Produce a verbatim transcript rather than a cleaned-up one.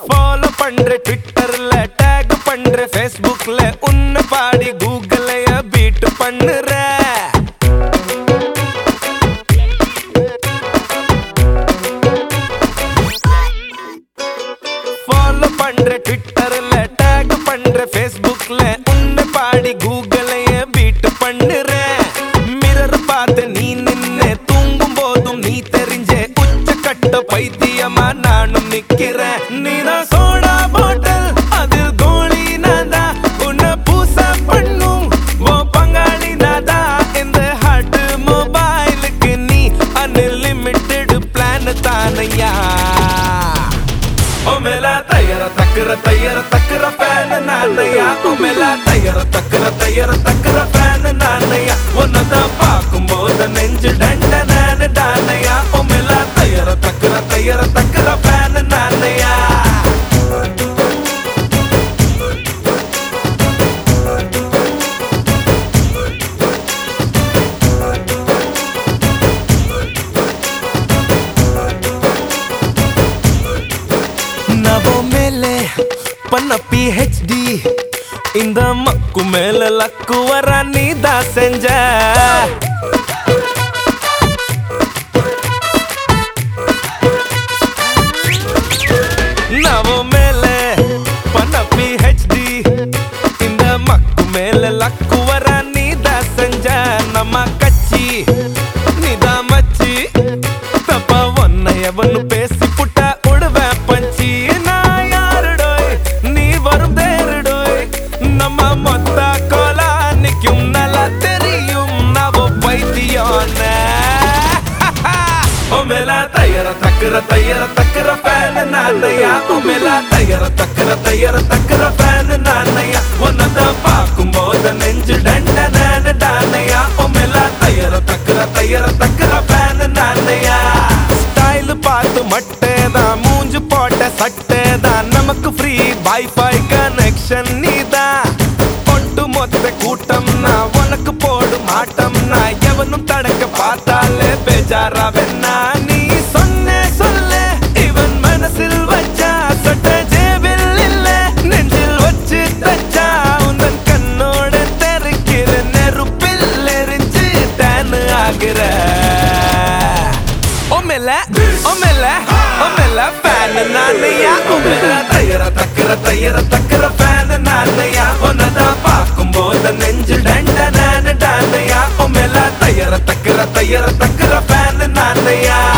follow பண்ற ட்விட்டர்ல take பண்ற ஃபேஸ்புக்ல உன்னை பாடி கூகுளைய பீட் பண்ணுற ஃபாலோ பண்ற ட்விட்டர்ல டேக் பண்ற ஃபேஸ்புக்ல உன்னை பாடி கூகுளைய பீட் பண்ணுற மிரர் பார்த்து நீ நின்னு தூங்கும் போதும் நீ தெரிஞ்ச உச்சக்கட்ட பைத்தியமா நானும் நிக்கிறேன் நீதான் சோடா பாட்டில் அதில் கோழி நாதா உன்னை பூச பண்ணும் ஓ பங்காளி நாதா இந்த ஹாட் மொபைலுக்கு நீ அன்லிமிட்டெட் பிளான் தானையா ஓ மேல தயர தக்கர தயர தக்கர ஃபேன் நானையா ஓ மேல தயர தக்கர தயர தக்கர ஃபேன் நானையா உன்னதான் பார்க்கும்போது நெஞ்சு டண்டனான டானையா ஓ மேல தயர தக்கர தயர தக்கர ஃபேன் நானையா நவோ மேலே பண்ண பிஹெச்டி இந்த மக்கு மேல லக்கு வர நீதான் செஞ்ச நவோ மேலே பண்ண பிஹெச்டி இந்த மக்கு மேல லக்கு வர நீதான் செஞ்ச நம்ம கட்சி நீதான் மச்சி தப்பா ஒன்ன எவனு பேசி புட்டா உடுவேன் பஞ்சி நான் யாருடோய் நீ வரும் தேருடோய் நம்ம மொத்த கோலா நிக்கும் நல்லா தெரியும் நவோ பைத்தியோன ஓ மேல தயர தக்கர தயர தக்கர ஃபேன் நானையா ஓ மேல தயர தக்கர தயர தக்கர ஃபேன் நானையா உன்னதான் பார்க்கும்போது நெஞ்சு டண்டனான டானையா ஓ மேல தயர தக்கர தயர தக்கர ஃபேன் நானையா ஸ்டைல் பார்த்து மட்டேதான் மூஞ்சு போட்ட சட்டேதான் நமக்கு ஃப்ரீ வைஃபை கனெக்ஷன் நீதான் ஒட்டு மொத்த கூட்டம்னா உனக்கு போடும் ஆட்டம்னா எவனும் தடக்க பார்த்தாலே பேஜாரா வெண்ணா நீ சொன்ன சொல்ல இவன் மனசில் வச்சா சொட்ட ஜேபில் இல்ல நெஞ்சில் வச்சு தச்சா உந்தன் கண்ணோட தெருக்கிற நெருப்பில் எரிஞ்சு தேனு ஆகிற ஓ மேல ஓ மேல ஓ மேல ஃபேன் நானையா ஓ மேல தயர தக்கர தயர தக்கர ஃபேன் நானையா உன்னதான் பார்க்கும்போது நெஞ்சு டண்டனான டானையா ஓ மேல தயர தக்கர தயர தக்கர ஃபேன் நானையா